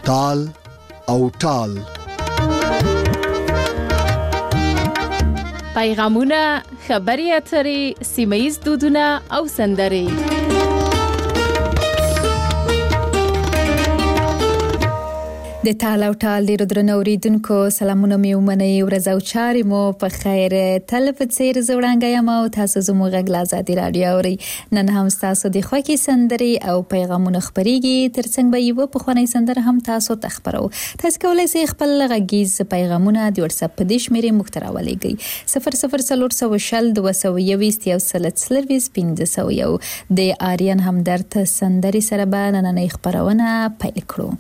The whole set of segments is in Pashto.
تال او ټال. پیغامونه، خبري اترې، سیمه‌ییز دودونه او سندرې. د تال او ټال ډیرو درنو اوریدونکو سلامونه مې ومنئ. ورځ او چارې مو په خیر. تل په څیر زوړانګه یم او تاسو زموږ غږ له ازادي راډیو اورئ. نن هم تاسو د خوښې سندرې او پیغامونه خپرېږي. ترڅنګ به یو په خواني سندره هم تاسو ته خبرو. تاسو کولای شئ خپل غږیز پیغامونه د واتس اپ په دې شمیرې موږ ته راولېږئ 00402015 د آریان همدرد سندرې سره به نننۍ خبرونه پیل کړو.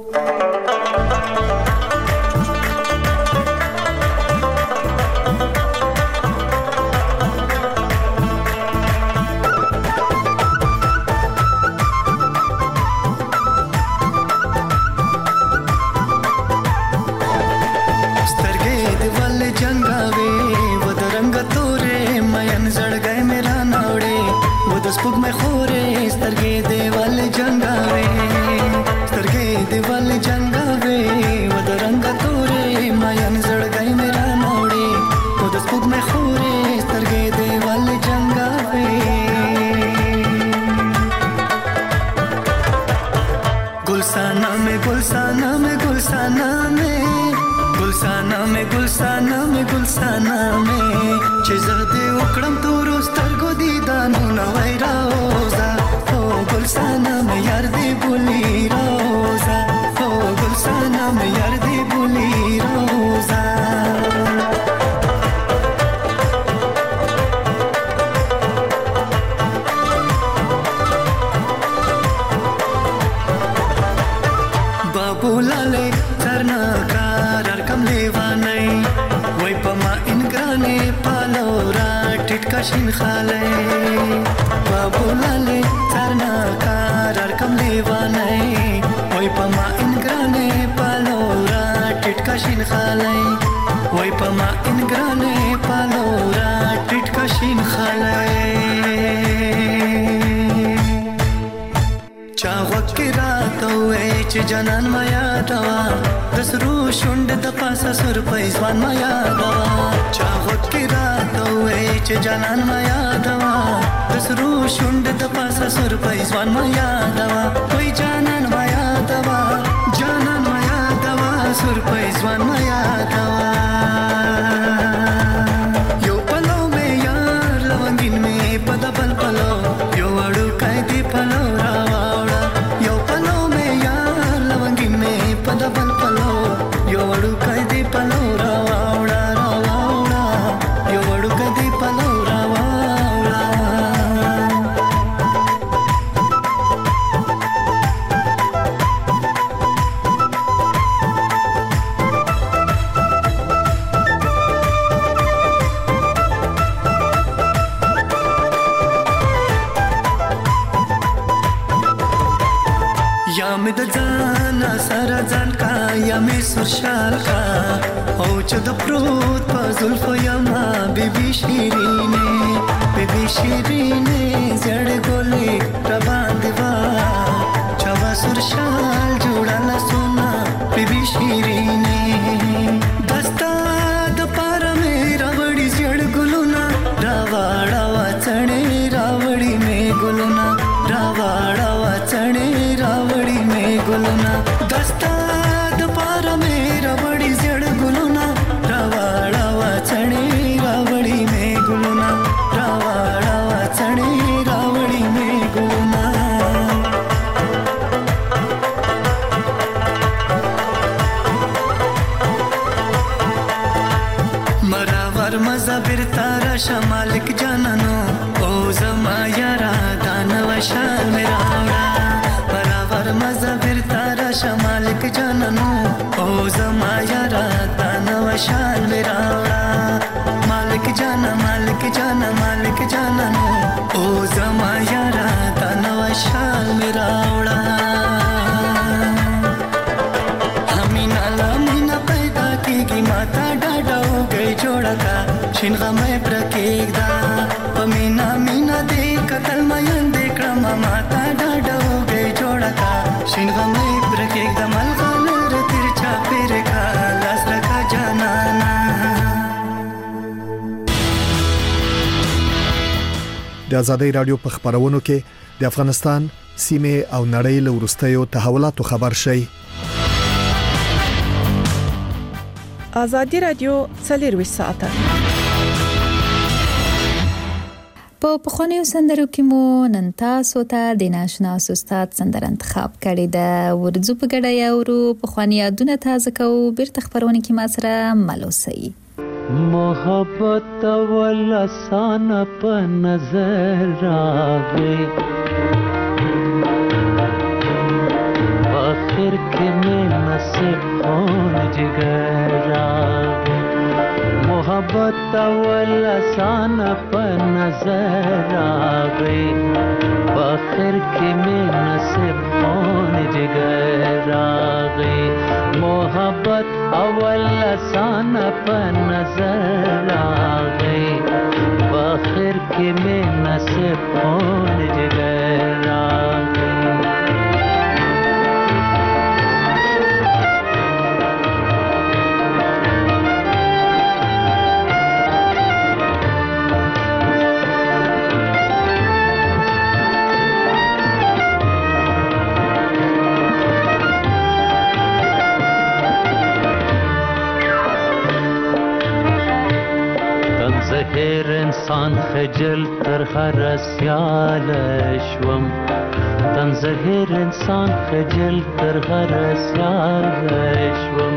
स्पुक में खोरे स्तरगे देवाल जंगावे स्तरगे देवाल जंगावे वद रंग तोरे मायन जड़गाई मेरा नोड़े वद स्पुक में खोरे स्तरगे देवाल जंगावे गुलसाना में गुलसाना में गुलसाना में गुलसाना में गुलसाना में गुलसाना में चेज़दे उकड़म तो रोस्तर दीदानु नवै रोजा ओ गुलसाना में यार दे बुली रोजा ओ गुलसाना में यार दे बुली रोजा बाबू लाले करना कार कम लेवा नहीं वही पमा इनग्राने पालोरा टिटकाशिन खाले बाबू लाले करना कार कम लेवा नहीं वही पमा इनग्राने पालोरा टिटकाशिन खाले वही पमा इनग्राने पालोरा टिटकाशिन खाले चावक के रात हुए च जनन माया दवा दसरू शुंड द पासा सुर पैसवान माया दवा चावक के रात हुए च जनन माया दवा दसरू शुंड द पासा सुर पैसवान माया दवा कोई जानन माया दवा सुर पैसवान माया दवा यो पलो में यार लवंगिन में पदा पल पलो यो अड़ू कायदे पलो रावाड़ा यो पलो में यार लवंगिन में पदा पल पलो यो अड़ू कायदे पलो रावाड़ा रावाड़ा यो अड़ू कायदे पलो रावाड़ा या में दजाना सारा जान का या में सुरशाल का ओ चद प्रोत पजुल्फ यमा बेबी शीरीने जड़ गोले रबान दिवा चवा सुरशाल जोड़ाला सोना बेबी शीरीने दस्ता दपारा में रावड़ी जड़ गुलुना रावाड़ा वाचने रावड़ी में गुलुना रावाड़ा वाचने रावड़ी में गुलुना दस्ता दपारा में रावड़ी जड़ गुलुना रावाड़ा वाचने रावड़ी में गुलुना रावाड़ा वाचने रावड़ी में गुलुना मरावर मजा बिरतारा शमालिक जाननो ओ जमा यारा दानव शाल मेरा मरावर मजा बिरतारा शमालिक जाननो ओ जमा यारा दानव शाल मेरा मालिक जाना मालिक जाना मालिक जाननो ओ जमा यारा दानव शाल मेरा हमीना लामीना पैदा की माता डाडा हो गई जोड़ा का शिनगा मैं प्रकेदा पमीना मीना दे कतल मयन देखड़ा माता डाडा हो गई जोड़ा का शिनगा मैं प्रकेदा मलगा د ازادي رادیو په خبرونو کې د افغانستان سیمه او نړۍ له ورستیو تحولاتو خبر شي. ازادي رادیو 24 ساعته په پخوانیو سندرو کې مو نن تاسو ته د ناشنا استاد سندر انتخاب کړی د ورځو په ګډه یاورو پخوانی یادونه تازه کوو بیرته خبرونه کې ما سره ملوسي. محبت ولا سان په نظر راغی آخر کې مې نصیب خون جگر راغی محبت ولا سان په نظر راغی آخر کې مې نصیب خون جگر راغی محبت اول لسان په نظر آغی باخر کې مې نصیب خون جگر آغی زهر انسان خجل تر هر سیال شوم تن زهر انسان خجل تر هر سیال شوم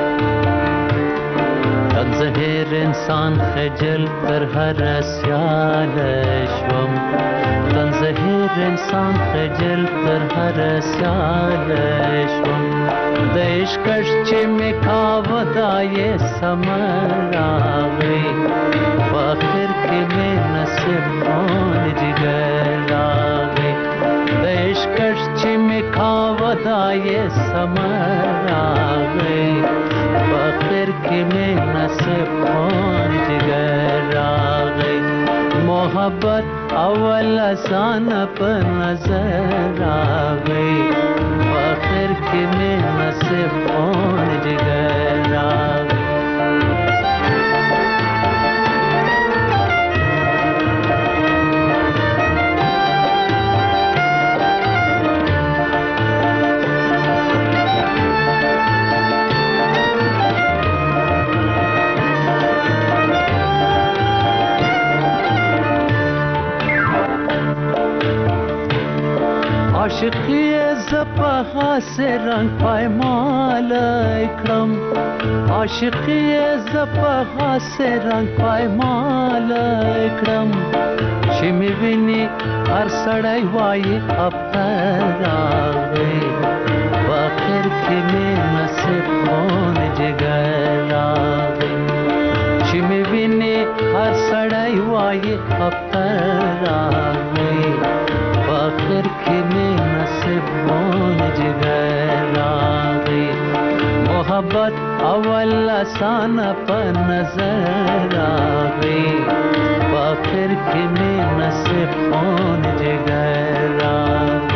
تن زهر انسان خجل تر هر سیال شوم تن زهر انسان خجل تر هر سیال شوم د عشقش چې می کاوه دای سمر راغی آخر کې مې نصیب خون جگر راغی د عشقش چې مې کاوه دای سمر راغی آخر کې مې نصیب خون جگر راغی محبت اول آسان په نظر راغی آخر کې مې نصیب خون جگر راغی عاشقی زپا سے رنگ پایمال اکرم عاشقی زپا سے رنگ پایمال اکرم شمی ویني هر سړی وای افتر راغی واخر کې مې نصیب خون جگر راغی شمی ویني هر سړی وای افتر راغی آخر کې مې نصیب خون جگر راغی محبت اول آسان په نظر راغی آخر کې مې نصیب خون جگر راغی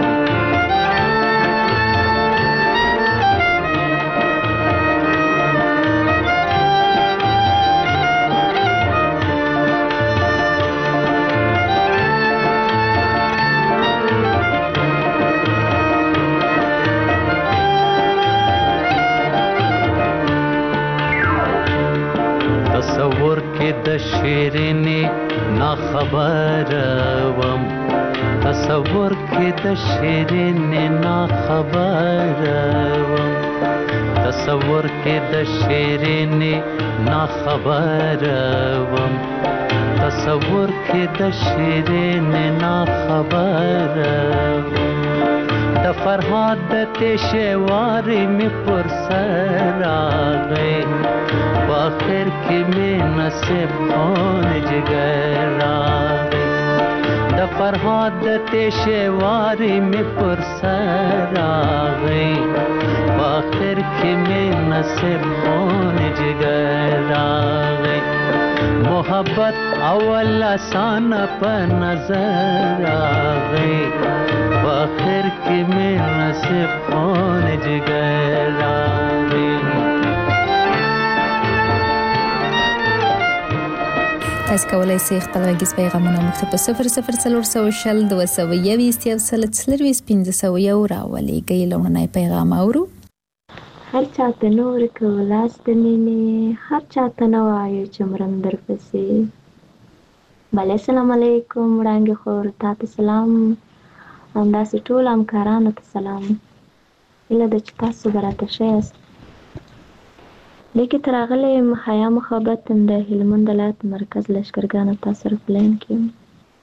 تصور کې د شیرینې نا خبر وم تصور کې د شیرینې نا خبر وم تصور کې د شیرینې نا خبر وم تصور کې د شیرینې نا خبر وم د فرهاد د تشوارې مې پر سر راغی آخر کې مې نصیب خون جگر راغی د فرهاد د تشوارې مې پر سر راغی آخر کې مې نصیب خون جگر راغی محبت اول آسان په نظر راغی آخر کې مې نصیب خون جگر راغی تاسو کولای شئ خپل غږیز پیغامونه موږ ته په 00400 221 یو سل 1501 راولېږئ. لومړنی پیغام اورو. هر چاته نور کولاس د مینې، هر چاته نه وایو چې مرم درپسې. بله السلام علیکم وړانګې خور، تا ته سلام، همداسې ټولو همکارانو ته سلام. هیله ده چې تاسو به راته ښه یاست. لیکې ته راغلی یم حیا محبت د هلمند ولایت مرکز لښکرګانو تا سره په لاین کې یم.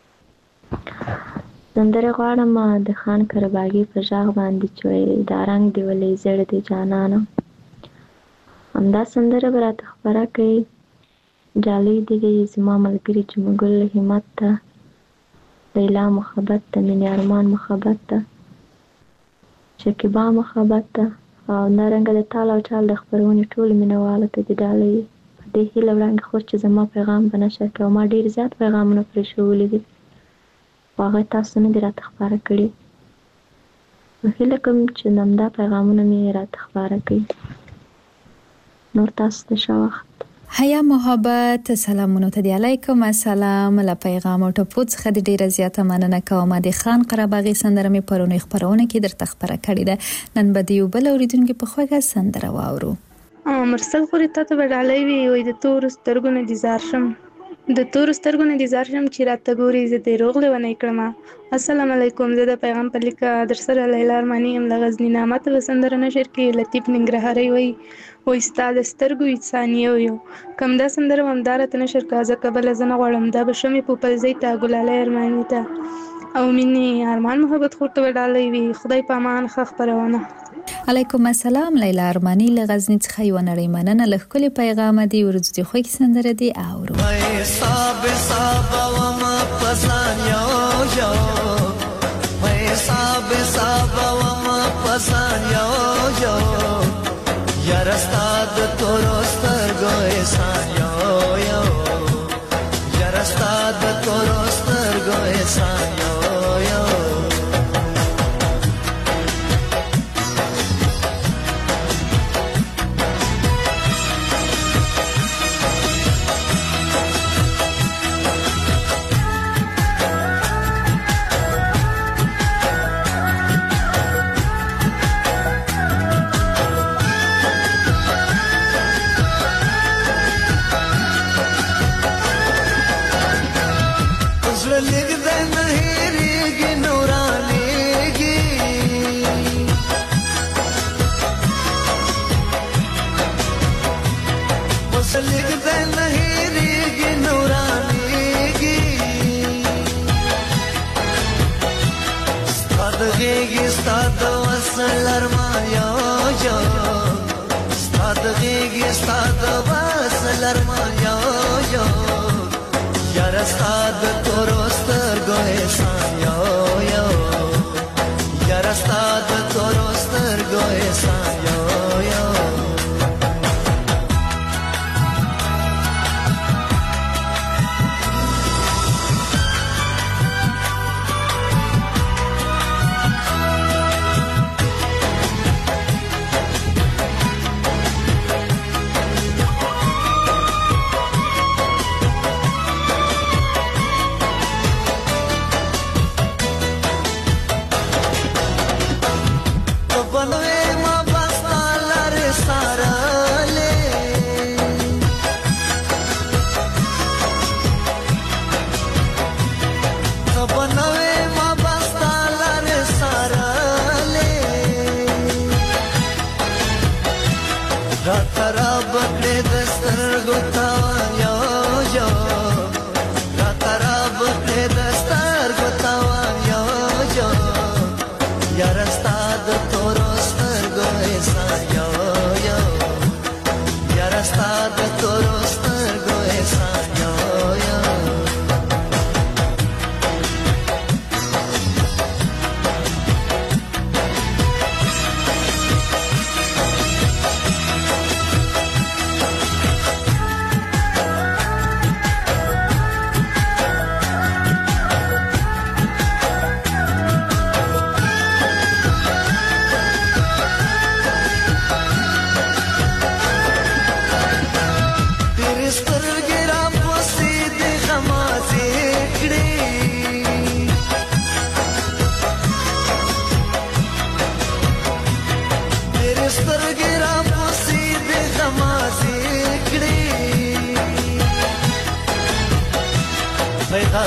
سندرې غواړم د خان کرباغي په غږ باندې چې وایي دا رنګ دې ولې زیړ دی جانانه. همدا سندره به راته خپره کړئ. ډالۍ دې وي زما ملګري جمګل همت ته، لیلا محبت ته، مینې ارمان محبت ته، شکیبا محبت ته، او همدارنګه د تال او چال د خپرونې ټولو مینهوالو ته دې ډالۍ په دې هیله وړاندې خور چې زما پیغام به نشر کړي. او ما ډېر زیات پیغامونه پرې ښوولي دي خو هغه تاسو نه دي راته خپاره کړي. نو هیله کوم چې همدا پیغامونه مې راته خپاره کړي. نور تاسو ته ښه وخت. حیا محبت سلامونو ته دی. علیکم السلام. له پیغام او ټپو څخه د ډیره زیاته مننه کوم. د خان قرباغي سندره مې پرونی خبرونه کې درته خبره کړې ده. نن به دیو بل اوریدونکو په خوږه سندره واورو. مرسل خوري ته ډالۍ وی وي د تور سترګو نه ديزار شم، د تور سترګو نه ديزار شم چې راته ګوري زه دې روغ لونی کړم. السلام علیکم. زه د پیغام په لیکه در سره لیلا ارمانی ام لغزنی نامه ته سندره نشر کې لطیف ننګرهاري وي و استاد سترګو انسانیو یو کم دا سندره همدار ته نشر کازه قبل زنه غړم دا بشمې په پلزې ته ګلاله ارمانی ته او مني ارمان محبت خورته ډالۍ وي. خدای پامان خبرونه. علیکم السلام. لیلا ارمانی لغزنی څخه یو نړۍ مننه. لخکلي پیغام دی ورځ دی خو کی سندره دی اورو. صاحب صاحب و ما پسان یو یو صاحب صاحب و ما پسان یو یو یار استاد تورستر گوي سان یو یو یار استاد تورستر گوي سان یو یو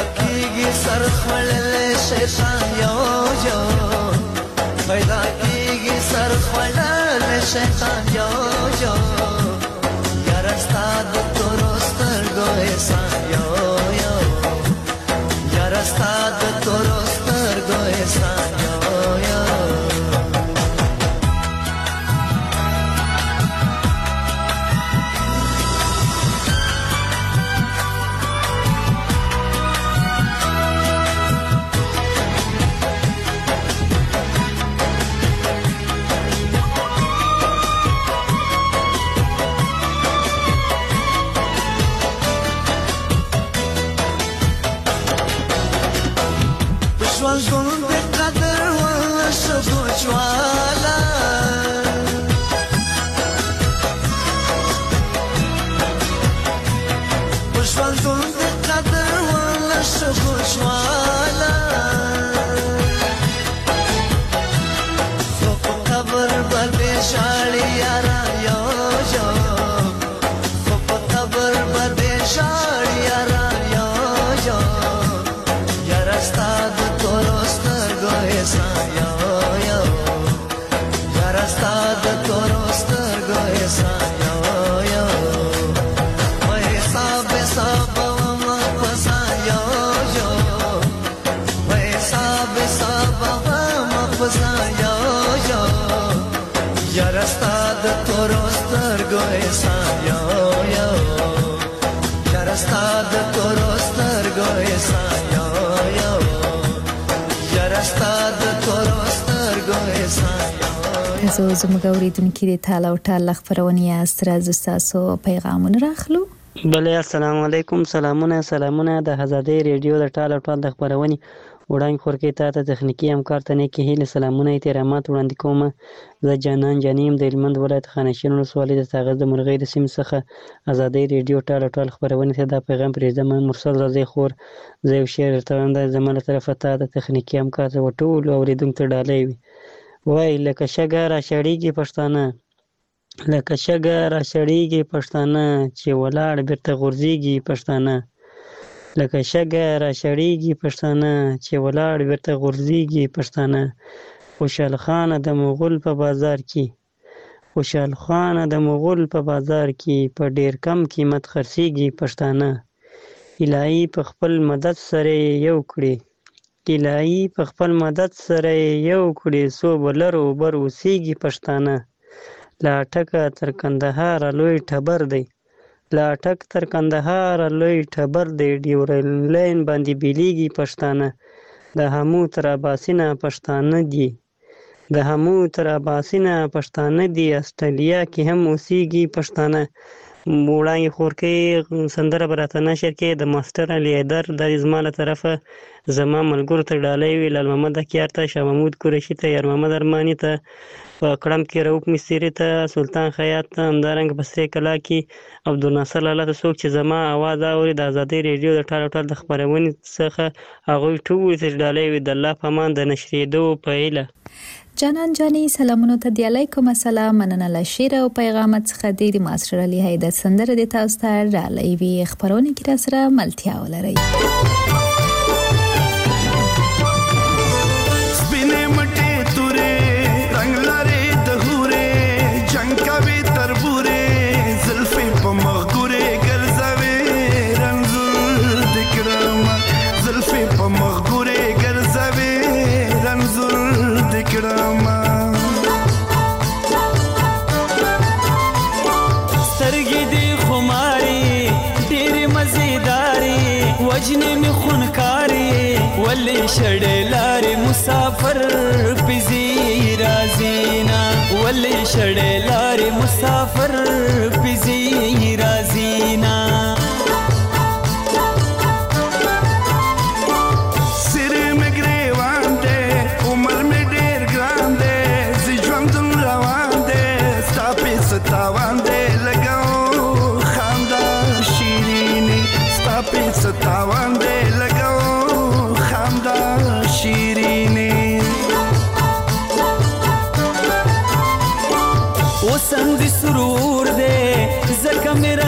کیږي سر خړلې شیطان یو یو پیدا کیږي سر خړلې شیطان یو یو یار ستاد تورستر ګوې سان یو یو یار ستاد تورستر ګوې سان یو یو ژوند د قدر وشو جوالا ژوند د قدر وشو جوالا په قبر باندې شاړي یارا یو یو په قبر باندې شاړي یارا یو یو یارا ستاد سان یو یو یار ستاد تورستر ګوې سان یو یو وای حساب حساب ما پسان یو یو وای حساب حساب ما پسان یو یو یار ستاد تورستر ګوې سان یو یو یار ستاد تورستر ګوې سان یو یو تاسو زموږ اوریدونکو د تاله او ټاله خبرونه یاست راځو تاسو پیغامونه راخلو بله السلام علیکم سلامونه د آزادۍ ریډیو د ټاله او ټاله خبرونه وړاندې خورکې ته تخنیکی همکار ته نیکې هیلې سلامونه احترامات وړاندې کوم زه جانان جانیم د هلمند ولایت خانشین ولسوالۍ د ساغر د مرغۍ د سیمې څخه آزادۍ ریډیو ټاله او ټاله خبرونه ته دا پیغام پرېږدم مرسل رضی خور زه یو شعر درته وایم دا زما له طرفه ته د تخنیکي همکار ته ټولو اورېدونکو ته ډالۍ وي وای لکه شګه راشړېږي پښتانه لکه شګه راشړېږي پښتانه چې ولاړ بیرته غورځېږي پښتانه لکه شګه راشړېږي پښتانه چې ولاړ بیرته غورځېږي پښتانه خوشحال خانه د مغول په بازار کې خوشحال خانه د مغول په بازار کې په ډېر کم قیمت خرڅېږي پښتانه الهي په خپل مدد سره یو کړي الهي په خپل مدد سره یو کړي څو بلرو بر اوسېږي پښتانه لا ټکه تر کندهار لوی ټبر دی لا ټک تر کندهار لوی ټبر دی ډیورل لاین باندې بیلیږي پښتانه د همو تر اباسینه پښتانه دي د همو تر اباسینه پښتانه دي استرالیا کې هم اوسېږي پښتانه وړاندې خورکې سندره به راته نشر کې د ماسټر علي حیدر دا زما له طرفه زما ملګرو ته ډالۍ وي لال محمد اکیار ته شاه محمود قریشي ته یار محمد ارماني ته په کړم کې رؤف مستري ته سلطان خیاط ته همدارنګه په سرې کلا کې عبدالناصر لاله ته څوک چې زما اواز اوري د آزادۍ ریډیو د ټال ټال د خپرونې څخه هغوی ټول ته ډالۍ وي د الله په امان د نشریدو په هیله جانان جانی سلامونو ته دی علیکم السلام مننه له شعر او پیغامات څخه د ماسټر علي حیدر سندره د تاسو ته ډالۍ وي خبرونه کې را سره ملتیا ولري سپینې مټې تورې رنگ لري د هورې جنگ کوي تربورې زلفې په مغګورې ګرځوي رنځور د کرم زلفې په مغګورې ګرځوي رنځور د کرم سترګې دې خماري ډېرې مزیداري وجنې مې خونکاري ولې شړې لارې مسافر پزي رازینا ولې شړې لارې مسافر پزي رازینا ستاوان دې لګاو خندا شیرینی ستا په ستاوان دې لګاو خندا شیرینی وسند سرور دې زکه مې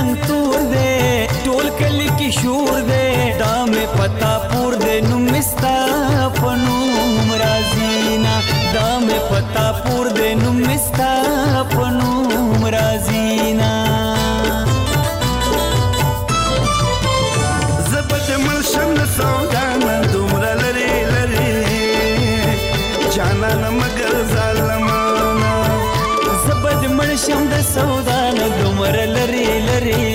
پتا پور د نوم مستا پنوم رازینا زبد ملشم د سودانا دومره لري لري جانان مگر ظالمانا زبد ملشم د سودانا دومره لري لري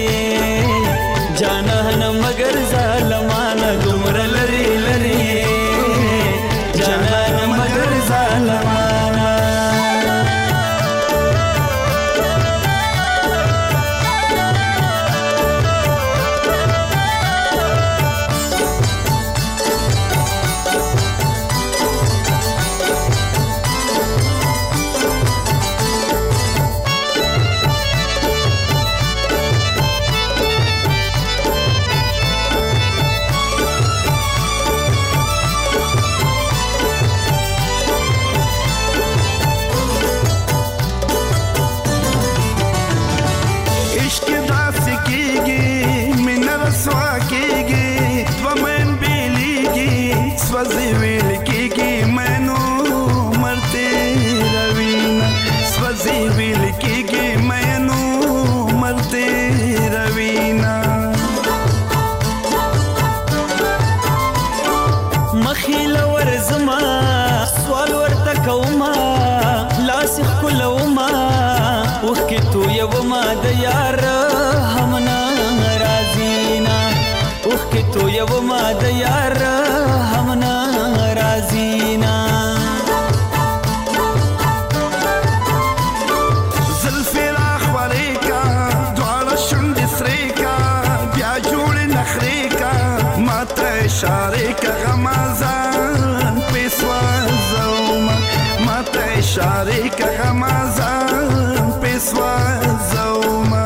جانان مگر ظالمانا دومره لري لري جانان مگر ظالمانا سوزی ویل کیږي مینو مرته روینا سوزی ویل کیږي مینو مرته روینا مخیل ورزما سوال ورته کوما لاس کولوما وکه تو یو ما د یار همنا رازینا وکه تو یو ما د یار همنا رازینا زلفی راخوری کا دوار شند سریکا بیا جوڑ نخری کا ماتا اشاره کا غمازان پیسوا زوما ماتا اشاره کا غمازان پیسوا زوما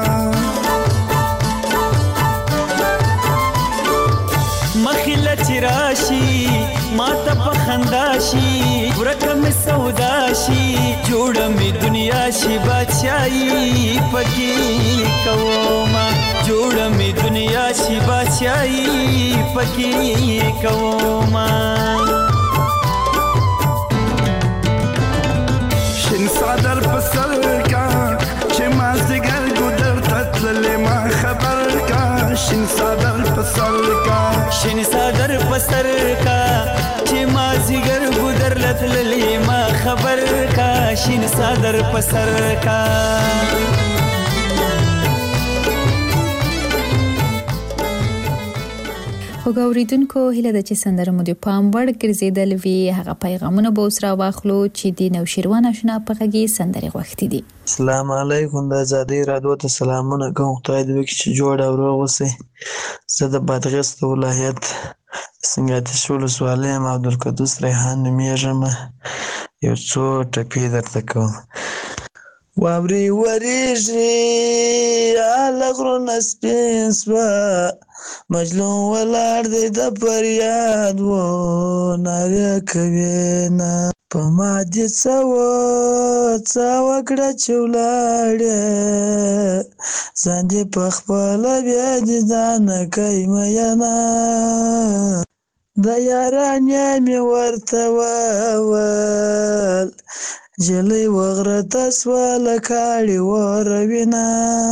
مخیله چراشی ماتا پخنداشی ورکم سوداشی جوڑمی دنیا شی بادشاہی پکی کوما جوڑمی دنیا شی بادشاہی پکی کوما شن صادر پسر کا چه مازدگر گدر تطلل ما خبر کا شن صادر پسر کا شن صادر پسر کا چه مازدگر گدر لطللی ما خبر کا شن صادر پسر کا خو ګوریدونکو هیله ده چې سندره مو د پام وړ ګرځیدل وي هغه پیغامونه به اوس را واخلو چې د نوشیروان آشنا په غږی سندرې غوښتي دي. السلام علیکم د آزادۍ رادیو ته سلامونه کوم. خدای دې وکړي چې جوړ او روغ اوسئ. زه د بادغیس ولایت سنګاتیش ولسوالۍ یم، عبدالقدوس ریحان نومیږم. یو څو ټپې درته کوم. واورې وریږي هله غرونه سپین سوه مجنون ولاړ دی د فریاد و ناره کوي نه په ما دې څه وکړه چې ولاړې ځان دې پخپله بیا دې ځانه کوي مینه د یارانې مې ورته وویل جلۍ وغرته سوه له کاړې وروینه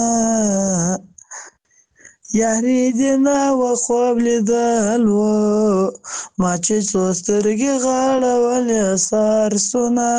یاري دې نه وه خوب لیدل و ما چې څو سترګې غاړولې سارسونه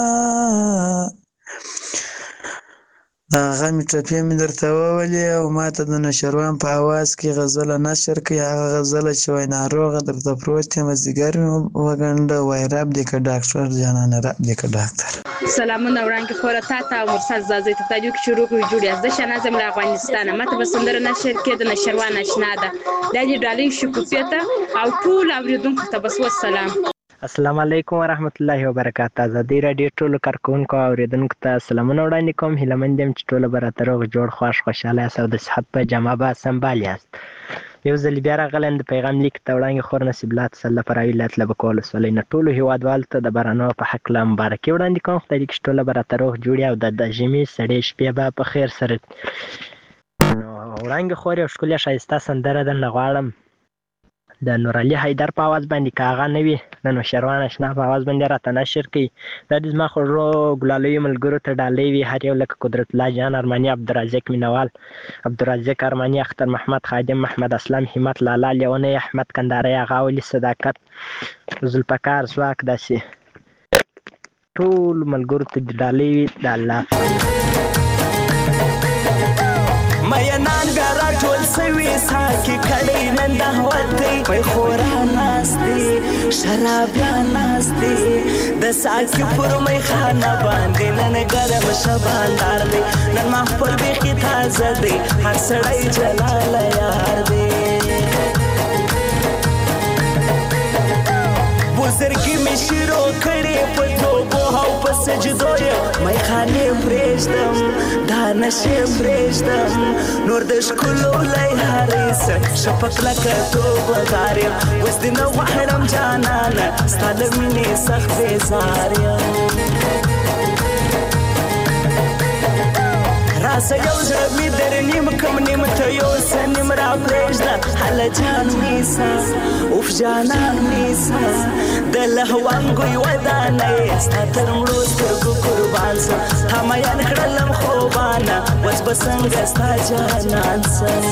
هغه مې ټپې مې درته وولې او ما ته د نشروان په اواز کې غزله نشر کړي. هغه غزله چې وایي ناروغه درته پروت یم ځیګر مې وګنډه وایي رب دې که ډاکټر جانانه رب دې که ډاکټر. سلامونه وړاندې خوره تا ته او مرسل زازۍ ته تاجو کې شروع کړو جوړ یاست. زه شهناز یم له افغانستانه. ماته به سندره نشر کې د نشروان آشنا ده دا دې ډالۍ شکوفیه ته او ټول اورېدونکو ته بس والسلام. السلام علیکم ورحمت الله وبرکاته. ازادي راډیو ټولو کارکونکو او اوریدونکو ته سلامونه وړاندې کوم. هیله مند یم چې ټوله به راته روغ جوړ خوښ خوشحاله یاست او د صحت په جامه به سنبال یاست. یو ځل بیا راغلم د پیغام لیک ته وړاندې خور نصیب الله تسله فرایي ولایت لبک ولسوالۍ نه ټولو هیوادوالو ته د بارانو په هکله مبارکي وړاندې کوم. خدای دې چې ټوله به راته روغ جوړ او د ژمي سړې شپې به په خیر سره. نو وړاندې خور یو ښکلې ښایسته سندره درنه غواړم د نور علي حیدر په आवाज باندې کاغه نه وي د نوشروان اشنا په आवाज باندې راته نشر کوي. دا د زما خوږو ګلالیو ملګرو ته ډالۍ وي، هر یو لکه قدرت الله جان ارماني، عبدالرزاق مینوال، عبدالرزاق ارماني، اختر محمد خادم، محمد اسلام، همت لالا لیونی، احمد کنداري، غاولي صداقت، ذوالفقار ځواک، داسې ټول ملګرو ته ډالۍ وي د الله. مینان بیا راټول سوي ساکي کړی نن د هوتۍ پی خورا ناست دي شرابیان ناست دي د ساکي پر میخانه باندې نن ګرم شباندار دی نن محفل بیخي تازه دی هر سړی جلاله یار دی بزرګي مې شروع کړې په توبو او په سجدو یې میخانې پرېږدم دا نشې پرېږدم نور د ښکلو لیهارې څه شفق لکه توبهدار یم اوس دې نه غواړم جانانه ستا له مینې سخت بېزار یم راسه یو زړه مې در نیم کم نیم ته یوسه نیم را پرېږده هله جان نیسه اوف جانان نیسه د لهوانګوی ودانه یې ستا تر مړو سترګو قربان سم تا میان کړلم خوبانه اوس به څنګه ستا جانان سم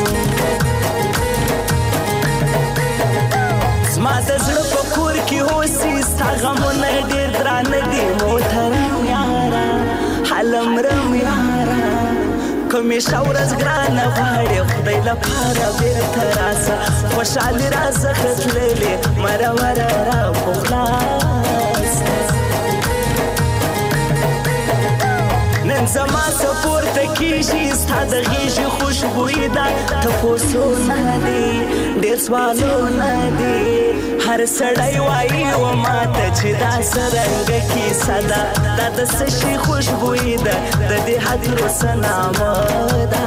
زما د زړه په کور کې اوسي ستا غمونه ډېر درانه دي محترم یاره هلمرم یاره کمیشه ورځ ګرانه غواړې خدای لپاره بېرته راسه خوشحالي راڅخه تللې مرمره را په خلاصه نن زما څه پورته کېږي ستا د غېږې خوشبويي ده تپوسونه دي ډېر سوالونه دي هر سړی وایي و ماته چې دا څرنګه کیسه ده دا د څه شي خوشبويي ده د دې هدیرو څه نامه ده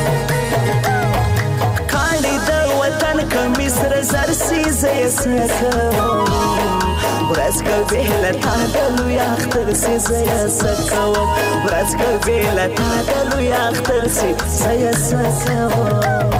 کاڼي د وطن که مصر زر سي زه یې څه کوم ورځ که بې له تا د لوی اختر سي زه یې څه کوم ورځ که بې له تا د لوی اختر سي زه یې څه کوم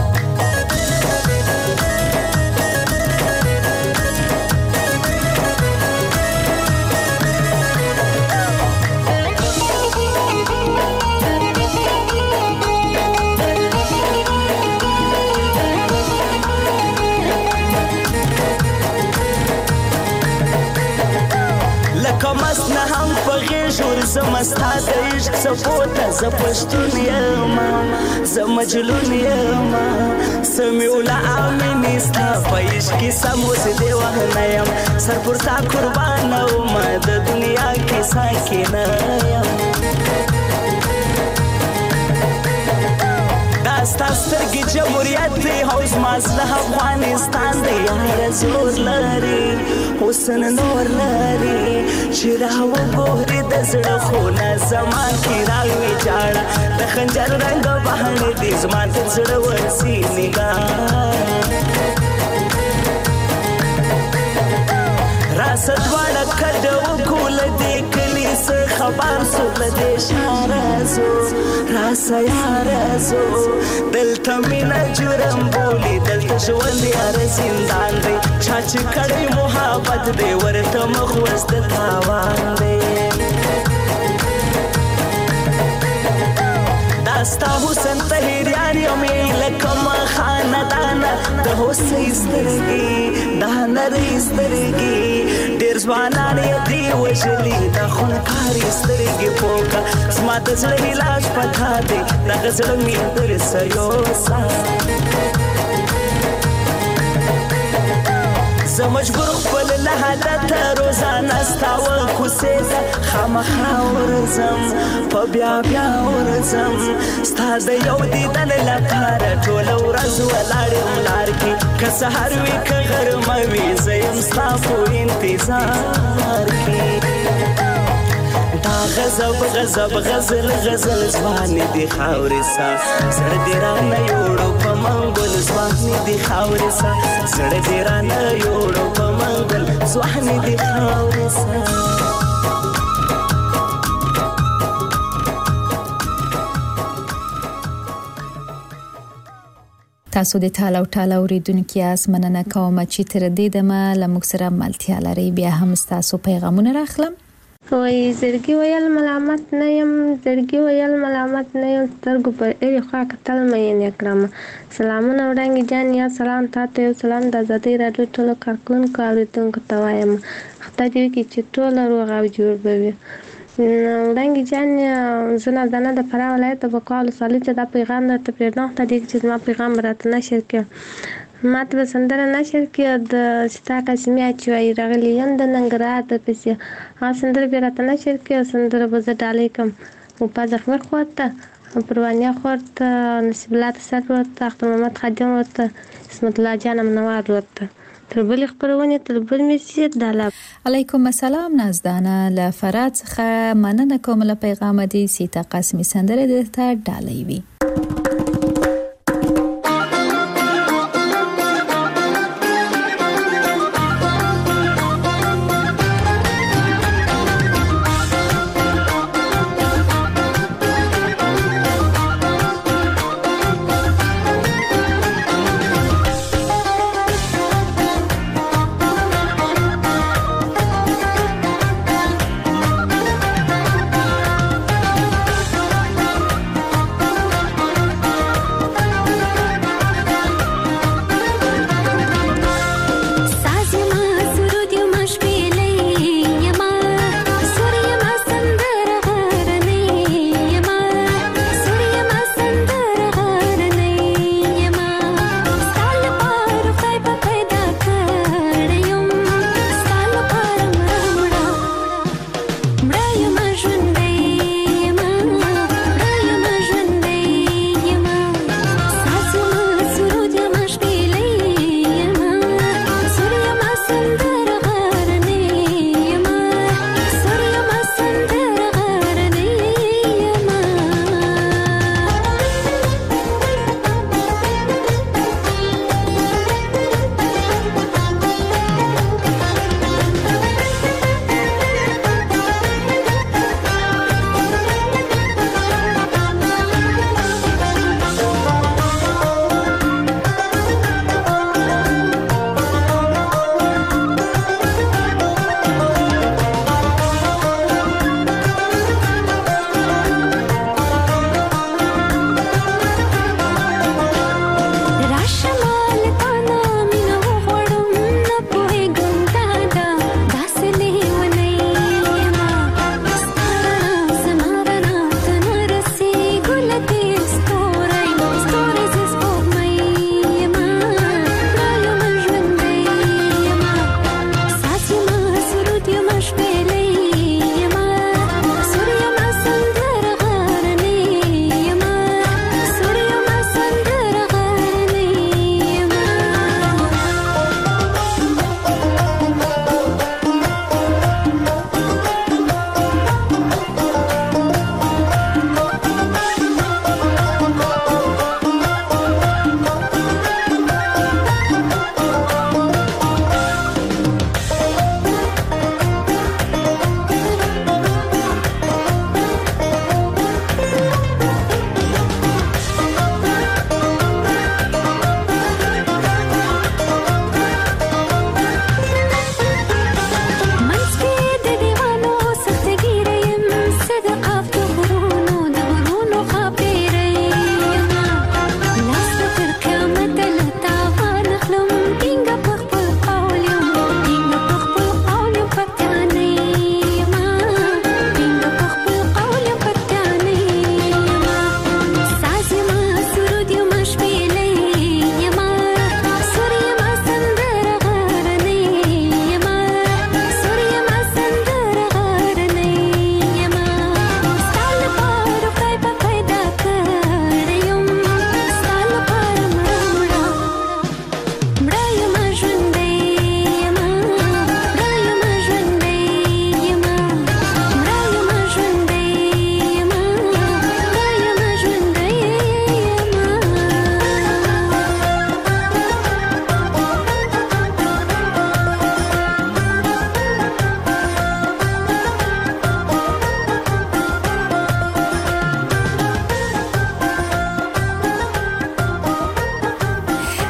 مست نه هم په غېږ ورځم ستا د عشق څپو ته زه پښتون یم زه مجنون یم څه مې وله امینې ستا په عشق کې سم اوس دې وهنه یم سر پر تا قربانه ومه د دنیا کې ساکنه یم دا ستا سترګې جمهوریت دی او زما زړه افغانستان دی یاره زور لري حسن نور لري چې راوګورې د زړه خونه زما کې راوي جاړه د خنجر رنګ بهانې دي زما تر زړه ورسي نګاره راسه دواړه کډه وکړو له دې کلي څه خبر سو له دې ښاره ځو راسه یاره ځو دلته مینه جرم بولي دلته ژوند یاره زندان دی چا چې کړی محبت دی ورته مخ اوس د تاوان دی دا ستا حسن طهیریان یم لکه ما خاندانه د هوسۍ سترګې دا نرۍ سترګې ډېر ځوانان یې دي وژلي دا خونکارې سترګې پوکه زما د زړه علاج په تا دی دغه زړه مې درسه یوسه زه مجبور خپل له حالته روزانه ستا کوڅې ته خامخا ورځم په بیا بیا ورځم ستا د یو دیدن لپاره ټوله ورځ ولاړ یم لار کې که سهار وي که غرمه وي زه یم ستا په انتظار کې دا غضب غضب غزل غزل ځوانې دي خاورې سا زړه دې رانه یوړو په منګل ځوانې دي خاورې سا زړه دې رانه یوړو په منګل ځوانې دي خاورې سا تاسو د ټال او ټال اوریدونکو یاست. مننه کوم چې تر دې دمه لموږ سره ملتیا لري. بیا هم تاسو پیغامونه راخلم. وای زړګي ویل ملامت نه يم، زړګي ویل ملامت نه يم، سترګو پر اړې خوا کتل مې نه کړم. سلامونه وړاندې جان، یا سلام تاسو یو سلام د آزادۍ راډیو ټولو کارکونکو اوریدونکو ته وایم. خدای دې وکړي چې ټول روغ او جوړ به وي. وړاندې جان زنه دنه د فراه ولایت بقال صالح چې دا پیغام درته پرېږدم ته دې چې ما پیغام راته نشر کړ. ما ته سندره نشر کړ د ستا قسمي چې وای راغلی یم د ننګرهار د پسې ها سندره به راته نشر کړ. سندره به زه ډالۍ کوم او په ځخمر خوته پروانیا خوته نصیب الله تسر ورته اختر محمد خادم ورته اسمت الله جان منوار ورته تر بل خبرونه تر بل میسیت داله. علیکم السلام نازدانه له فرات څخه مننه کوم له پیغام دې سیتا قسمی سندره درته ډالۍ وي.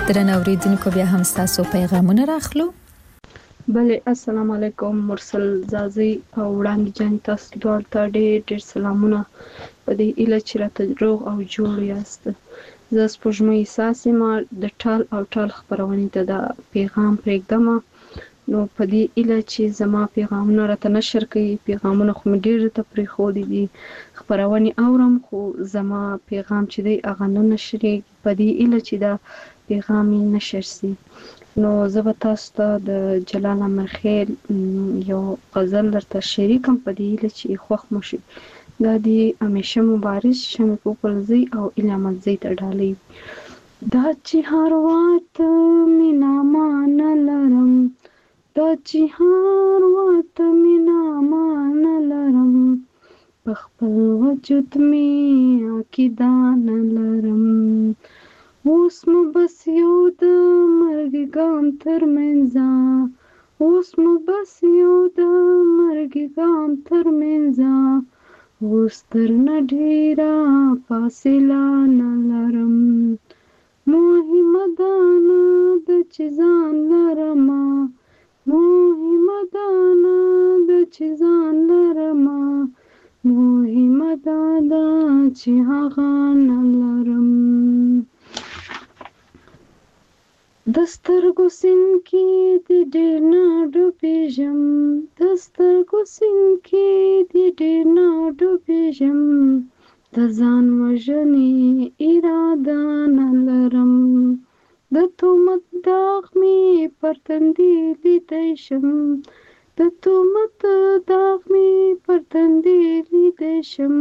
درنو اوریدونکو بیا هم تاسو پیغامونه راخلو. بله السلام علیکم مرسل زازي او وړاندې جان تاسو دواړو ته ډېر سلامونه په دې اله چې راته روغ او جوړ یاست. زه سپوږمۍ احساس یم د ټال او ټال خپرونې ته دا پیغام پرېږدم. نو په دې اله چې زما پیغامونه راته نشر کوي، پیغامونه خو مې ډېر ته پرېښودي دي، خپرونې اورم خو زما پیغام چې دی هغه نه نشرېږي. په دې اله چې دا پیغام یې نشر سي نو زه به تاسو ته د جلال امرخیل یو غزل درته شریکم په دې هیله چې خوښ مو شي. دا دې همیشه مبارز شمې پوپلزۍ او علامتزۍ ته ډالۍ. دا چې هر وخت مینا مان لرم، دا چې هر وخت مینا مان لرم، په خپل وجود مې عقیده نه لرم. اوس مو بس یو د مرګ ګام تر منځه، اوس مو بس یو د مرګ ګام تر منځه، اوس درنه ډېره فاصله نه لرم. مهمه دا نه ده چې ځان لرمه، مهمه دا نه ده چې ځان لرمه، مهمه دا ده چې هغه نه لرم. د سترګو سیند کې دې ډېر نه ډوبېږم، د سترګو سیند کې دې ډېر نه ډوبېږم، د ځان وژنې اراده نه لرم. د تهمت داغ مې پر تندي لیدی شم، د تهمت داغ مې پر تندي لیدی شم،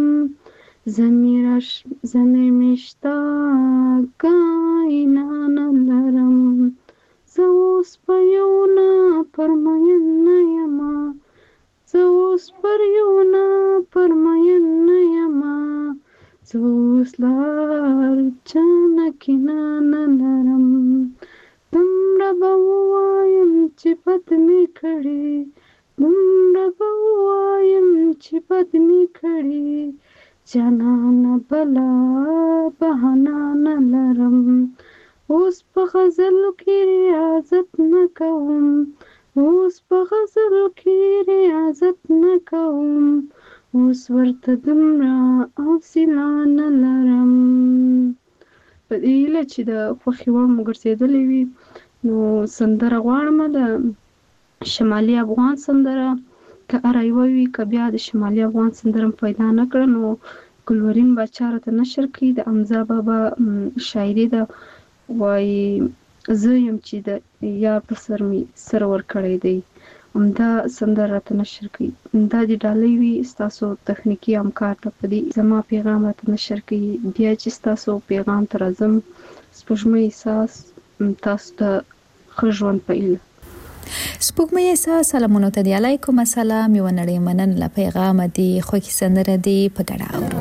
زمیر مې شته ګاینا نه لرم. زه اوس په یو نه پرمین نه یمه، زه اوس پر یو نه پرمین نه یمه، زه اوس لار چانه کینه نه لرم. دومره به ووایم چې بد مې کړي، دومره به ووایم چې بد مې کړي، جانانه بله بهانه نه لرم. اوس په غزلو کې ریاضت نه کوم، اوس په غزلو کې ریاضت نه کوم، اوس ورته دومره حوصله نه لرم. په دې هیله چې د خوښې وړ مو ګرځېدلې وي نو سندره غواړم د شمالي افغان سندره، که هره یوه وي که بیا د شمالي افغان سندره م پیدا نه کړه نو ګلورین باچا راته نشر کړي. د حمزه بابا شاعري ده، وایي زه یم چې د یار په سر مې سر ورکړی دی، همدا سندره راته نشر کړي. دا دې ډالۍ وي ستاسو تخنیکي همکار ته په دې زما پیغام راته نشر کړي. بیا چې ستاسو پیغام ته راځم سپوږمۍ احساس تاسو ته ښه ژوند په هیله. سپوږمۍ احساس سلامونه ته دی. علیکم السلام. یو نړۍ مننه پیغام دی خوږی سندره دی په ګډه اورو.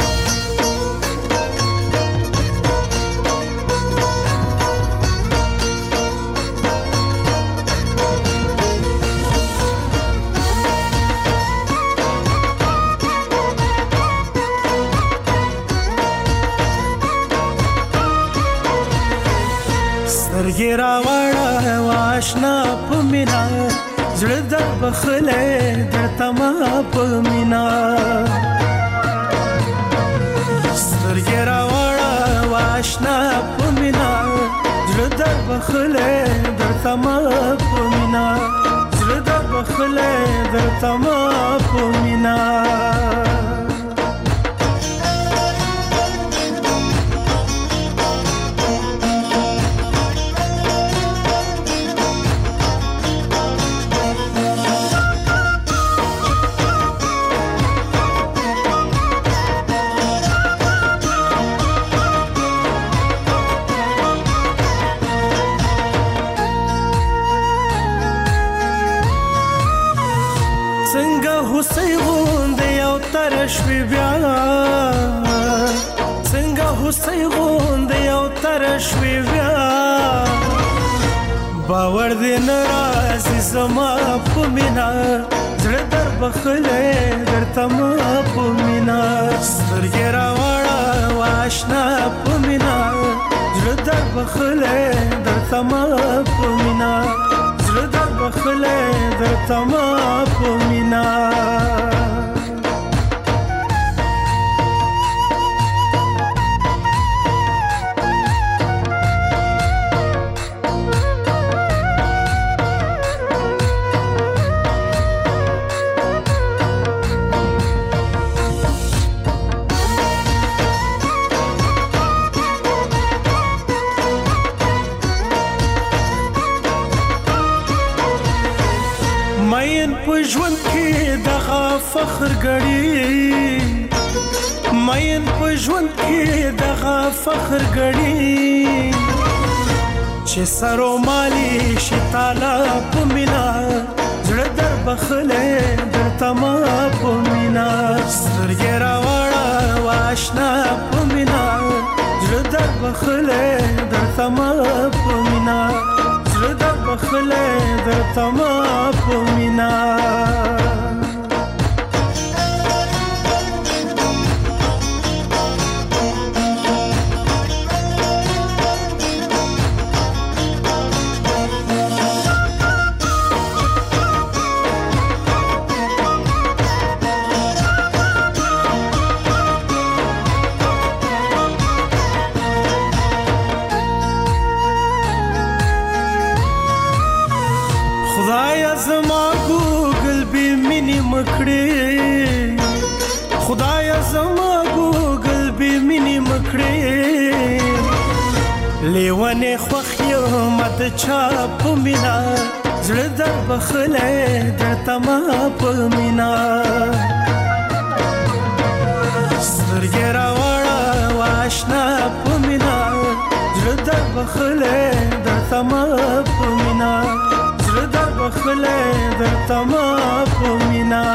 سترګې راوړه واشنا په مینا، زړه در بخلې درته ما په مینا. سترګې راوړه واشنا په مینا، زړه در بخلې درته ما په مینا، زړه در بخلې درته ما په مینا. هوسۍ غوندې یو تر شوې بیا، څنګه هوسۍ غوندې یو تر شوې بیا، باور دې نه راځي زما په مینا، زړه در بخلې درته ما په مینا. سترګې راوړه واشنا په مینا، زړه در بخله درته ما په مینا زړه در بخله درته ما په مینا ژوند کې دغه فخر غړي مین په ژوند کې دغه فخر غړي چې سرو مالي شي تعالی په مینا زړه در بخله درته ما په مینا سترګې راوړه واشنا په مینا زړه در بخله درته ما په مینا زړه در بخله درته ما په مینا خدایا زما ګوګل به مینې مکړې لیوانې خوښ یم د چا په مینا زړه در بخله درته ما په مینا سترګې راوړه واشنا په مینا زړه در بخله درته ما په مینا زړه در بخله درته ما په مینا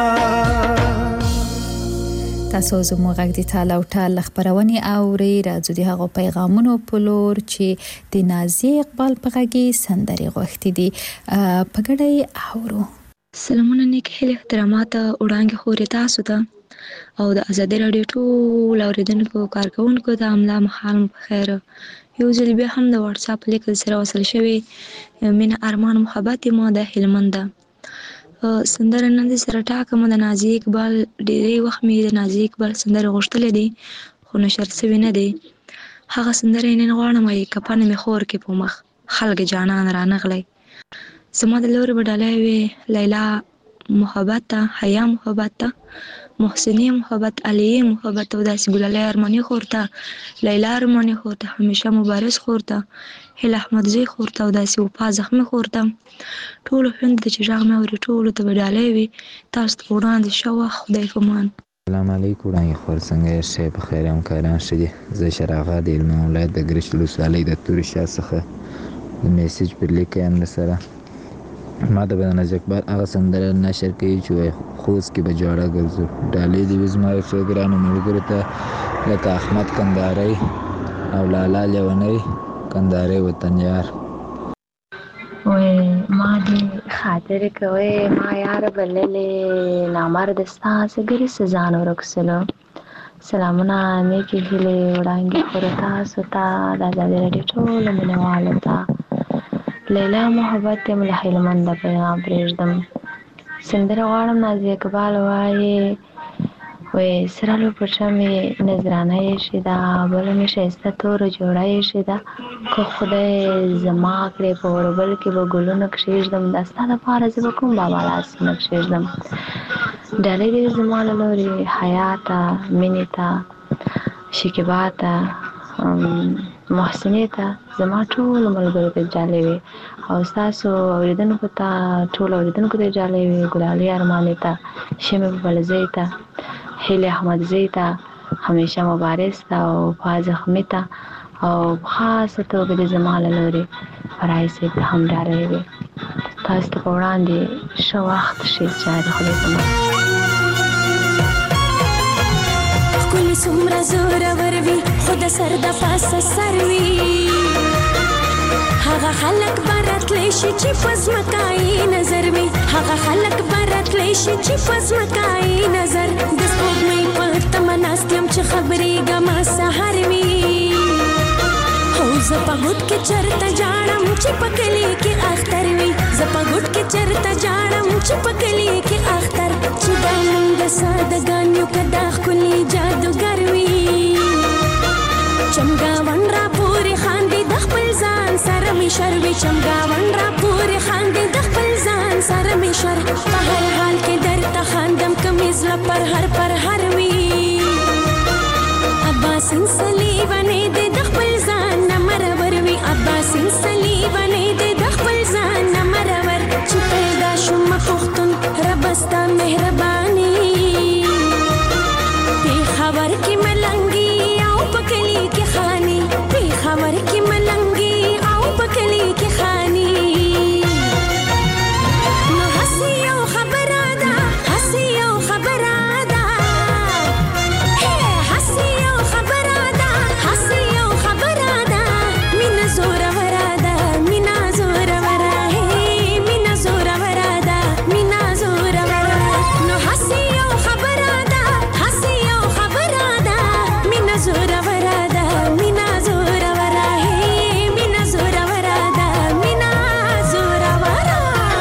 تاسو زموږ غږ د تعالی او تعالی خبرونه اوري راځو د هغه پیغامونو په لور چې د نازي اقبال په غږی سندري غوښتي دي په ګډه اورو. سلامونه نیک هیله احترامات وړاندې خوري تاسو ته او د ازادي رادیو ټول اوریدونکو کارکونکو ته املا محال بخیر. یو ځل بیا هم د واتس اپ لیک سره وصل شوی من ارمان محبت ما د هلمند سندره نن سره ټاکم د نازي اقبال ډېری وخت مې د نازي اقبال سندره غوښتلې دي خو نشر شوی نه دی. هغه سندره نن غواړم چې کپن مې خور کې په مخ خلک جانان رانغلی زما د لور بدلای وی لیلا محبت حیا محبت محسنی محبت علی محبت او داس ګلالای ارمانی خورته لیلا ارمانی خورته همیشه مبارز خورته هل احمد زی خورته او داس په زخم خورته ټول هند چې ژغمه او ټول ته بدلای وی تاسو وړاندې شو خدای فمان. السلام علیکم وړاندې خور څنګه شې په خیر هم کاران شې زه شراغه د علم ولایت د ګرشلو سالي د توري شاه څخه د میسج په لیک هم سره ما د نازي اقبال هغه سندره نشر کوي چې خوست کې به جوړه ګرځو ډالې دی وزما څو ګرانو ملګرو ته لکه احمد کندهاري او لالا لیونی کندهاري وطن یار وای ما دې خاطر کوي ما یار بللې نامرد ستاسو ګری سزان ورکسلو سلامونه نیکی هیله وړاندې خورته تاسو ته د ازادي رادیو ټول مینوالو ته لیلا محبت مل هلمند پیغام پرېږدم سندره غواړم نازي اقبال وایي وای سرالو پرچمې نظرانه یې شي دا بل مې ښایسته تور جوړه یې شي دا که خدای زما کړې په وربل کې به ګلونه کښېږدم دا ستا دپاره زه به کوم بابا لاسونه کښېږدم ډالۍ دې زما له لورې حیا ته مینې ته شکیبا ته محسنې ته زما ټولو ملګرو ته جالۍ وي او ستاسو اورېدونکو ته ټولو اورېدونکو ته جالۍ وي ګلالۍ ارمانې ته شمې بلزۍ ته هیلې احمدزۍ ته همیشه مبارز ته او فاز زخمي ته او په خاصه توګه د زما له لورې فرای صاحب ته هم ډالۍ وي تاسو ته په وړاندې ښه وخت ښې چارې خدای زما ښکلې څومره زورور وي خو د سر د پاسه سر وي هغه خلک به راتلی شي چې په ځمکه یې نظر وي هغه خلک به راتلی شي چې په ځمکه یې نظر د سپوږمۍ په تمه ناست یم چې خبرېږم سهار وي او زه په ګډ کې چرته جاړم چې پکلی کې اختر وي زپا ګډ کې چرته جاړم چې پکلی کې اختر چې دا موږ سادهګان یو کدا خولي جادوګر وي چمګاون را پورې خاندي د خپل ځان سره می شروي چمګاون را پورې خاندي د خپل ځان سره می شر په هر حال کې درته خاندم کمیز لا پر هر وي عباسین صلیبانه د خپل ځان نمرور وي عباسین صلیبانه د خپل ځان نمرور چې پیدا شوم پښتون ربستا مهرباني په خبر کې ملنګي او پکلی کې خاني په خبر کې ملنګي او پکلی کې خاني نو حسي او خبره ده حسي او خبره ده حسي او خبره ده حسي او خبره ده مینا زور وراده مینا زور وراده مینا زور وراده مینا زور وراده نو حسي او خبره ده حسي او خبره ده مینا زور وراده مینا زور وراده مینا زور وراده مینا زور وراده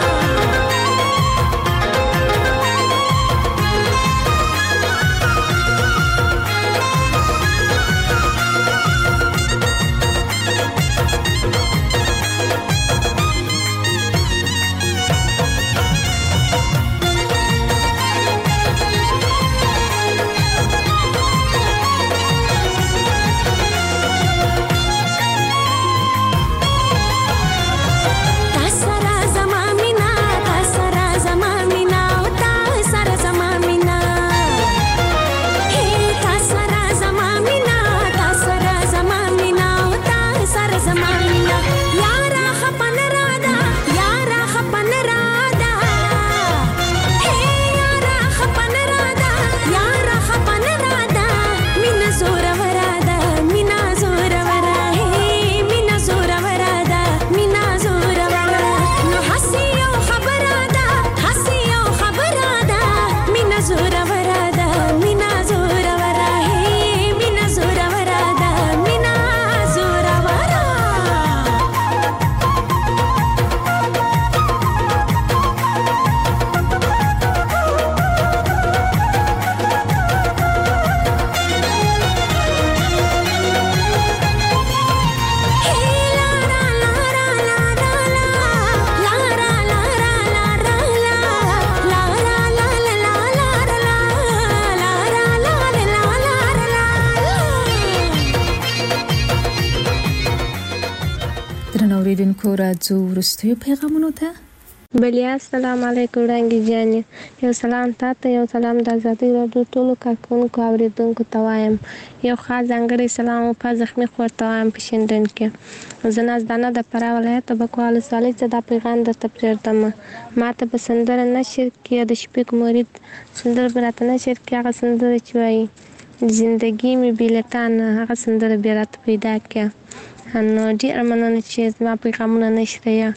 اوریدونکو راځو وروستیو پیغامونو ته بلیا السلام علیکم وړانګې جانې یو سلام تاته یو سلام د ازادۍ راډیو ټولو کارکوونکو اوریدونکو ته وایم یو خاص ځانګړی سلام په زخمي خور ته وایم په شینډن کې زه نازدانه د فراه ولایت بکوال ولسوالۍ څخه دا پیغام درته پرېږدم ما ته په سندره نشر کې د شفیق مرید سندره به راته نشر کې هغه سندره چې وایي زندگی می بیلتان هغه سندره بیا راته پیدا کړه نو ډېره مننه چې زما پیغامونه نشریه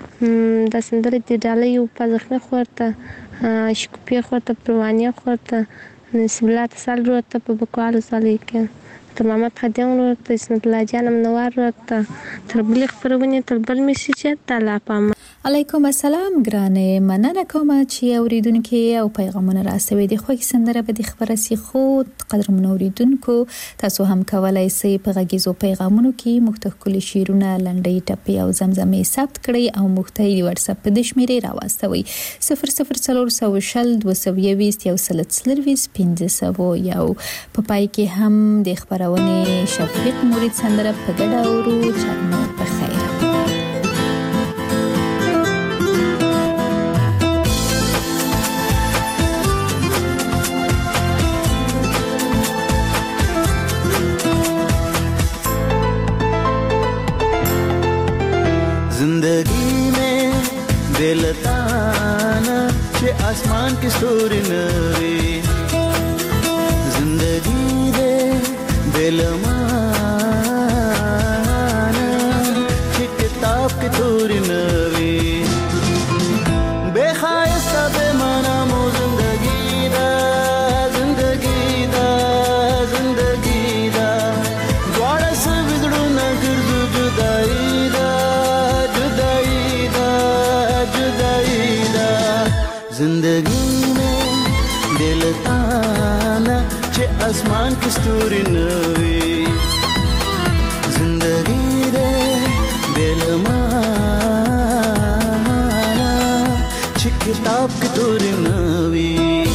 دا سندره دې ډالۍ یو په زخمي خور ته شکوفي خور ته پروانیه خور ته نصیب الله تسال ورور ته په بکوال ولسوالۍ کې تر محمد خدیان ورور ته اسمت الله جان منور ورور ته تر بلې خپرونې تر بل میسج ته لا پام علیکم السلام ګرانې مننه کوم چې اوریدونکو او پیغامونه راسوي د خوښ سندره به د خبره سي خو قدرمن اوریدونکو تاسو هم کولای شئ په غږیزو پیغامونو کې مختلف شیرونه لنډۍ ټپي او زمزمې ثبت کړئ او مختلف واتس اپ د شمیرې راوستوي 004020 یو په پای کې هم د خبرونه شفیق مرید سندره په ګډه اورو چرمو په خیر जिंदगी में बेलताना चे आसमान की सूरी नवी जिंदगी दे बेलमाना चे किताब की तूरी नवी बेखायस्ता बेमाना मो जिंदगी दा जिंदगी दा जिंदगी दा द्वारा से बिगड़ू न गिरजू जुदाई چې اسمان کې ستوري نه وي زندګي دې بل مانا چې کتاب کې توري نه وي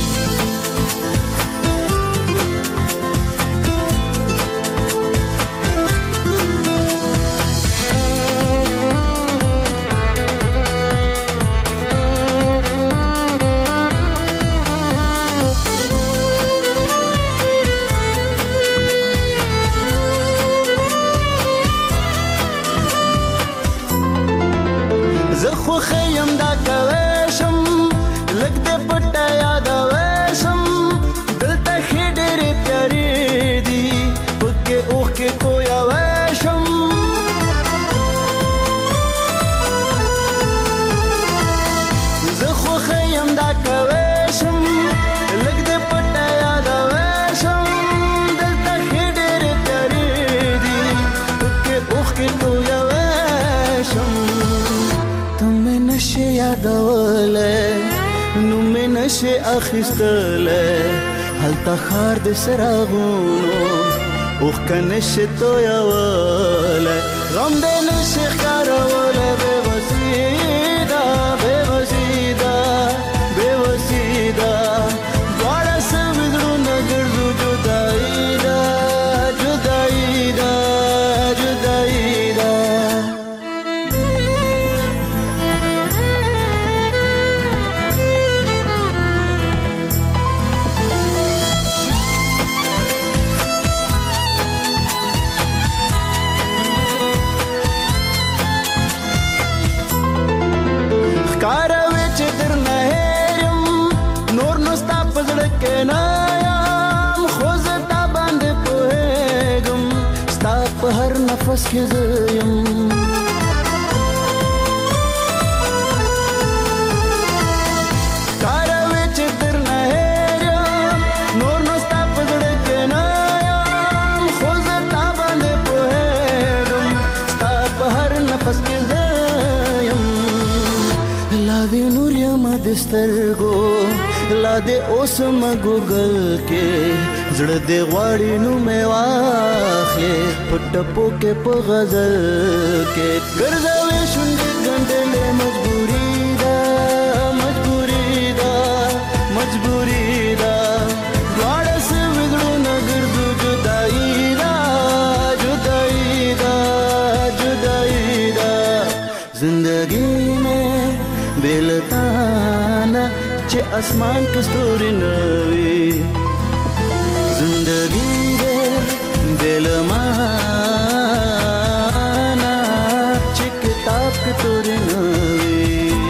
نشه اخیستله هلته خار د سراغونو اوخ کنشه تویواله غم د نشه خاروله بے وسیده بے وسیده بے وسیده دواره سویدرونه ګرځو جدائی ده جدائی ده جدائی ده نفس کې زیم کاروي چې تر نه هېرم نور نو ستا په زړه کې نه یم خو زه تا باندې پوهېږم ستا په هر نفس کې زیم لا دې نور یم د سترګو لا دې اوس مګوګل کې زړه دې غواړي نو مې واخلې په ټپو کې په غزل کې ګرځوي شونډې ګنډلې مجبوري ده مجبوري ده مجبوري ده دواړه سوي زړونه ګرځو جدائی ده جدائی ده جدائی ده زندګي مې بېلتانه چې اسمان کې ستوري نه وي زندگی دے دل مانا چه کتاب کے توری نوی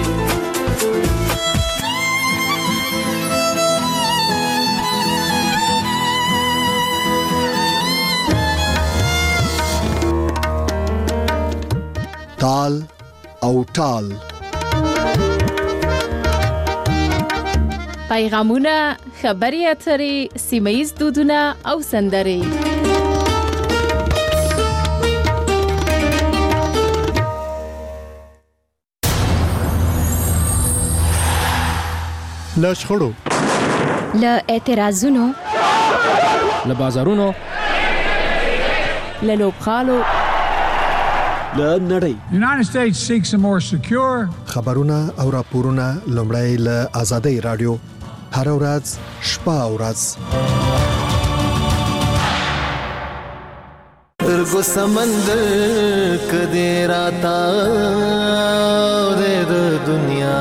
تال او ټال پیغامونه خبري اترې سیمه‌یز دودونه او سندرې له شخړو له اعتراضونو له بازارونو له لوبغالو له نړۍ United States seeks a more secure خبرونه او راپورونه لومړی له آزادۍ رادیو هر ورځ شپه او ورځ ترګو سمندر کدی راتا د دنیا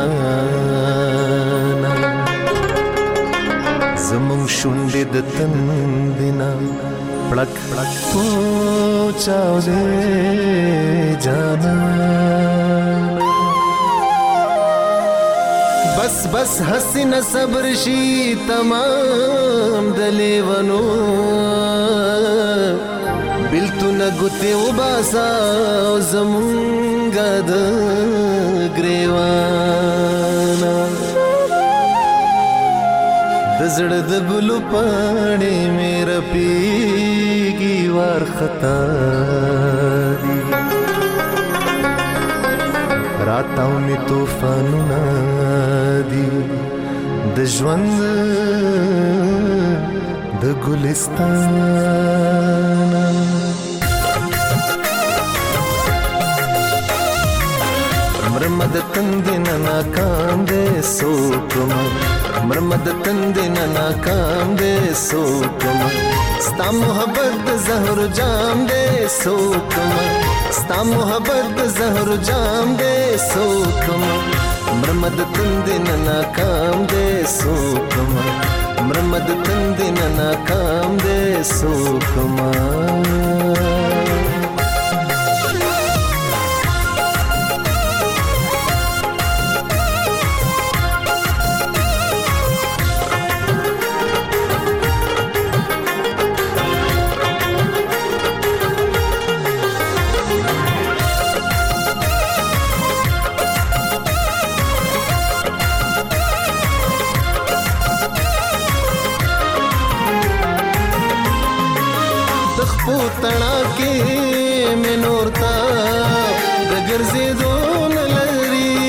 زمون شونډې د تندینا پړک پړک پوچاو دې جانا بس بس حسین صبر شي تمام دلیونو بلتو نګوتې وباسا زمونږ د ګریوانا د زړه د ګلو پاڼې مې رپېږي وارخطا دي راتاو مې طوفانونه دي د ژوند د ګلستان مرمد تندن ناکام دے سوکم مرمد تندن ناکام دے سوکم ستا محبت د زهر جام دے سوکم ستا محبت د زهر جام دے سوکم مرمد تندن ناکام دے سوکم مرمد تندن ناکام دے سوکم تڼا کې مې نور تا د ګرځېدو نه لري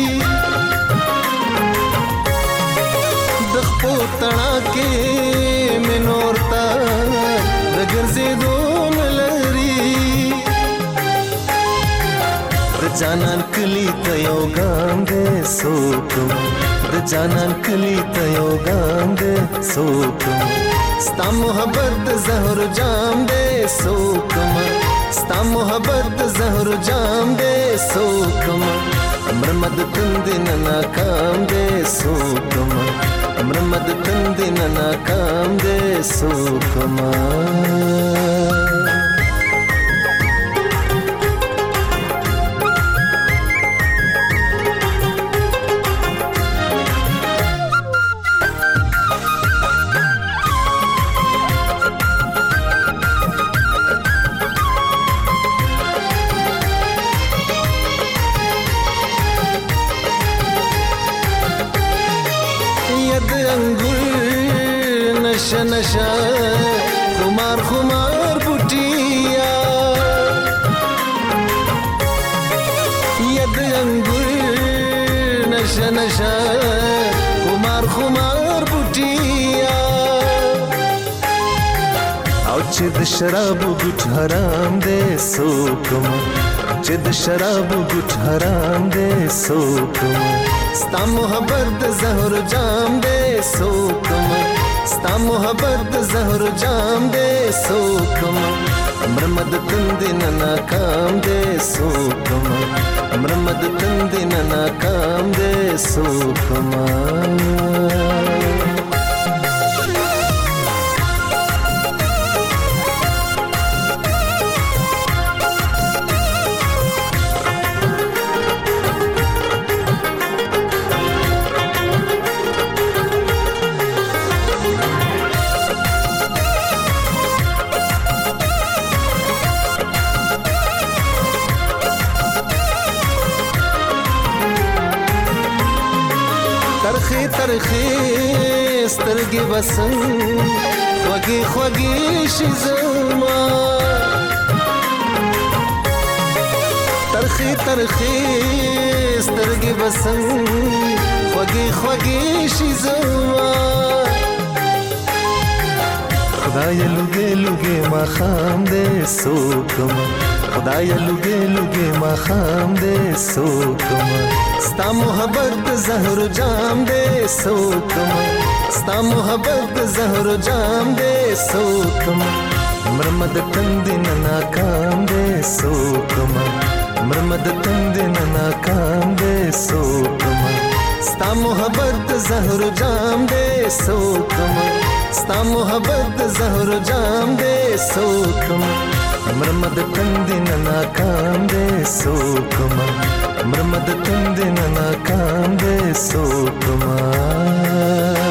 د خپو تڼا کې مې نور تا د ګرځېدو نه لري د جانان کلی ته یو ګام دی سوکم د جانان کلی ته یو ګام دی سوکم ستا محبت د زهر جام دے سوکم ستا محبت د زهر جام دے سوکم مرمد تندن ناکام دے سوکم مرمد تندن ناکام دے سوکم نشا نشا خمار خمار بوټیا ید انګور نشا نشا خمار خمار بوټیا او چې د شراب ګټ حرام دے سوکم چې د شراب ګټ حرام دے سوکم ستا محبت د زهر جام دے سوکم ستا محبت د زهر جام دے سوکم مرمد تندن ناکام دے سوکم مرمد تندن ناکام دے سوکم ترخی ترخی سترګې بسنګ خوږې خوږې شي زما ترخی ترخی سترګې بسنګ خوږې خوږې شي زما خدای لوګې لوګې ما خام دې سوکم خدای لوګې لوګې ما خام دې سوکم ستا محبت د زهر جام دے سوکم ستا محبت د زهر جام دے سوکم مرمد تندن ناکام دے سوکم مرمد تندن ناکام دے سوکم ستا محبت د زهر جام دے سوکم ستا محبت د زهر جام دے سوکم مرمد تندن ناکام دے سوکم مرمد تندن ناکام دے سوکما